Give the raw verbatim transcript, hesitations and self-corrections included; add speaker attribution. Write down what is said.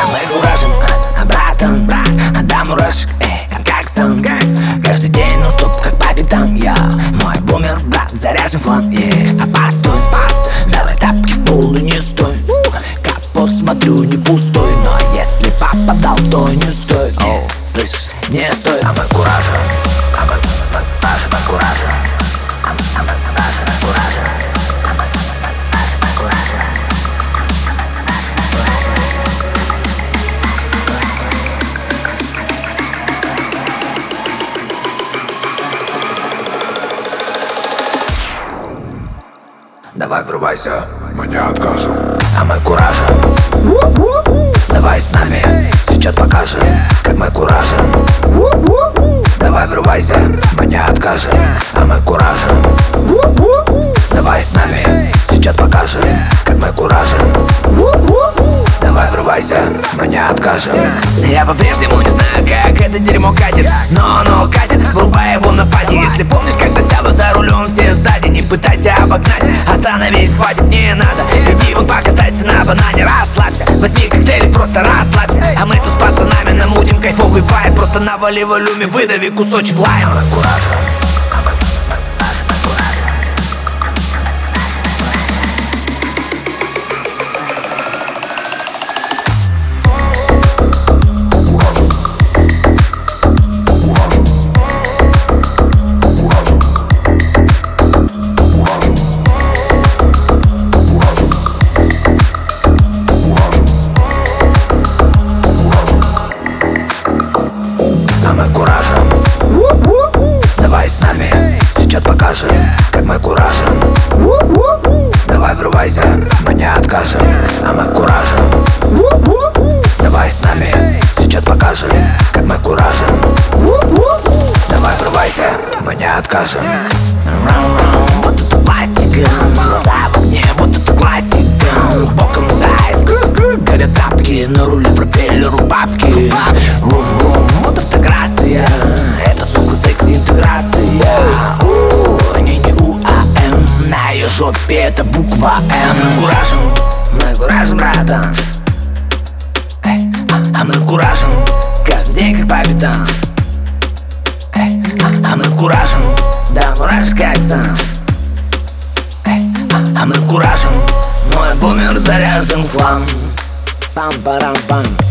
Speaker 1: мы куражим, а братан, брат, отдам мурашек, эй, как сон. Каждый день нон-стоп, как по пятам. Я, мой бумер, брат, заряжен флан. А постой, постой, давай тапки в пол и не стой. Капот смотрю, не пустой, но если попадал, то не стоит. О, слышишь, не стоит. А мы куражим, а мы, мы куражим, мы куражим. А мы, а мы куражим, мы куражим. А мы, мы, мы, мы куражим. Давай врубайся, мы не откажем. А мы куражим. Давай с нами, сейчас покажем, как мы куражим. Давай врубайся, мы не откажем. А мы куражим. Давай с нами, сейчас покажем, как мы куражим. Давай врубайся, мы не откажем. Я по-прежнему не знаю, как это дерьмо катит, но оно катит, врубай его на пати. Если помнишь, когда сяду за рулем все сзади, не пытайся обогнать, остановись, хватит, не надо. Иди вон покатайся на банане, расслабься, возьми коктейль, просто расслабься. А мы тут с пацанами намутим кайфовый вайб, просто навали волюме, выдави кусочек лайма. Мы куражим. А мы куражим. Давай с нами, сейчас покажем, как мы куражим. Давай врубайся, мы не откажем. А мы куражим. Давай с нами, сейчас покажем, как мы куражим. Давай врубайся, мы не откажем. Вот это пластика, глаза в огне, вот это классика. Боком дай, скру-скру, горят тапки, на руле пропеллеру бабки. Рум-рум, вот это грация, это, сука, секс-интеграция. У, не не у, а м, на ее жопе это буква М. Мы куражим, мы куражим, братан. Эй, а, а мы куражим, каждый день как по пятам. Эй, а, а мы куражим, да мурашек как сон. Эй, а, а мы куражим, мой бумер заряжен флам. Пам-парам-пам.